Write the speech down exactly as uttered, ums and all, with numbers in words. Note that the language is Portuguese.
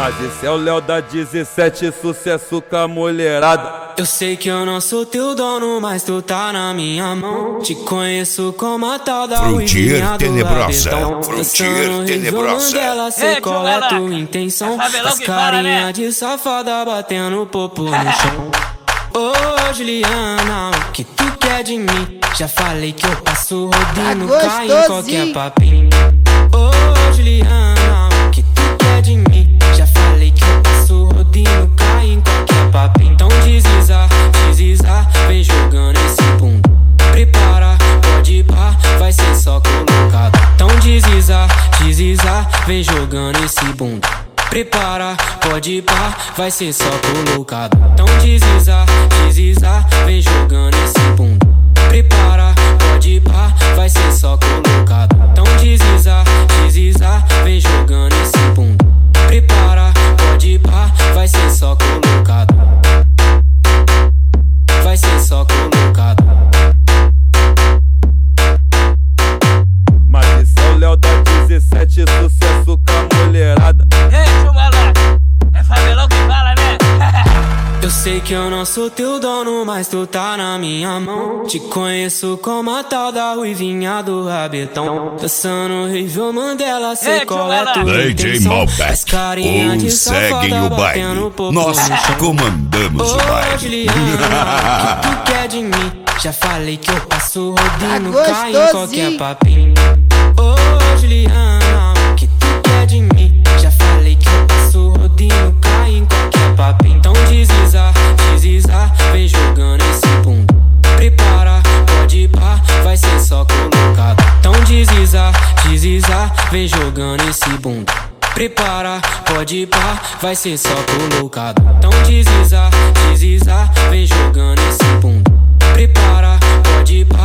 Mas esse é o Léo da dezessete, sucesso com a mulherada. Eu sei que eu não sou teu dono, mas tu tá na minha mão. Te conheço como a tal da Frontier Tenebrosa. Frontier Tenebrosa. Ela sei qual é a tua intenção. As carinha de safada batendo popo no chão. Ô Juliana, o que tu quer de mim? Já falei que eu passo rodinho, cai em qualquer papinho. Ô Juliana, o que tu quer de mim? Já falei que eu passo rodinho, cai em qualquer papinho. Então desliza, desliza, vem jogando esse bunda. Prepara, pode ir pá, vai ser só colocado. Então desliza, desliza, vem jogando esse bunda. Prepara, pode ir pá, vai ser só colocado. Então desliza, desliza, vem jogando esse bunda. Prepara, pode ir pá, vai ser só colocado. Então desliza, desliza, vem jogando esse bunda. Prepara, pode ir pá, vai ser só colocado. Vai ser só colocado. Mas esse é o Léo da dezessete, sucesso com a mulherada. É favelão que fala, né? Eu sei que eu não sou teu dono, mas tu tá na minha mão. Te conheço como a tal da ruivinha do rabetão. Dançando Rivel Mandela, sei qual é tua D J intenção. Malbec, ou seguem o baile. Nós comandamos o Ô baile. Juliana, o que tu quer de mim? Já falei que eu passo rodinho, cai em qualquer papinho. Ô Juliana, o que tu quer de mim? Já falei que eu passo rodinho, cai em qualquer papinho. Então desliza, desliza, vem jogando esse bunda. Prepara, pode ir pá, vai ser só colocado. Então desliza, desliza, vem jogando esse bunda. Prepara, pode ir pá, vai ser só colocado. Então desliza, desliza, vem jogando esse bunda. Prepara, pode ir pá,